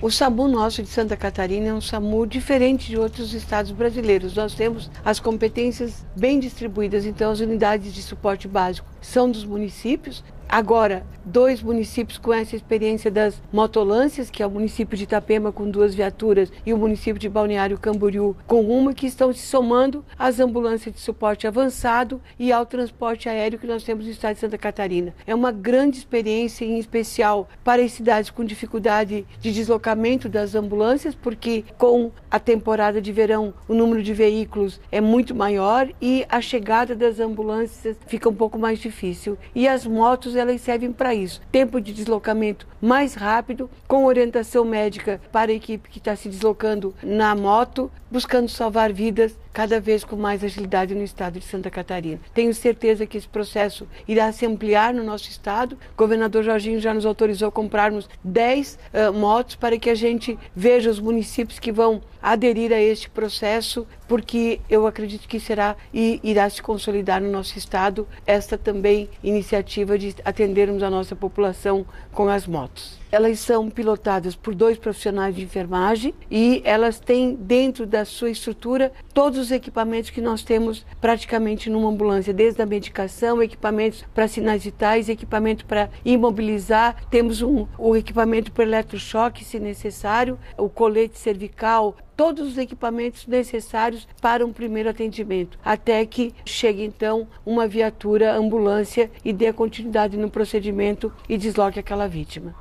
O SAMU nosso de Santa Catarina é um SAMU diferente de outros estados brasileiros. Nós temos as competências bem distribuídas, então as unidades de suporte básico são dos municípios. Agora, 2 municípios com essa experiência das motolâncias, que é o município de Itapema com 2 viaturas e o município de Balneário Camboriú com uma, que estão se somando às ambulâncias de suporte avançado e ao transporte aéreo que nós temos no estado de Santa Catarina. É uma grande experiência, em especial para as cidades com dificuldade de deslocamento das ambulâncias, porque com a temporada de verão o número de veículos é muito maior e a chegada das ambulâncias fica um pouco mais difícil. E as motos, elas servem para isso. Tempo de deslocamento mais rápido, com orientação médica para a equipe que está se deslocando na moto, buscando salvar vidas cada vez com mais agilidade no estado de Santa Catarina. Tenho certeza que esse processo irá se ampliar no nosso estado. O governador Jorginho já nos autorizou a comprarmos 10 motos para que a gente veja os municípios que vão aderir a este processo, porque eu acredito que será e irá se consolidar no nosso estado esta também iniciativa de atendermos a nossa população com as motos. Elas são pilotadas por 2 profissionais de enfermagem e elas têm dentro da sua estrutura todos os equipamentos que nós temos praticamente numa ambulância, desde a medicação, equipamentos para sinais vitais, equipamento para imobilizar, temos o equipamento para eletrochoque, se necessário, o colete cervical, todos os equipamentos necessários para um primeiro atendimento, até que chegue então uma viatura, ambulância e dê continuidade no procedimento e desloque aquela vítima.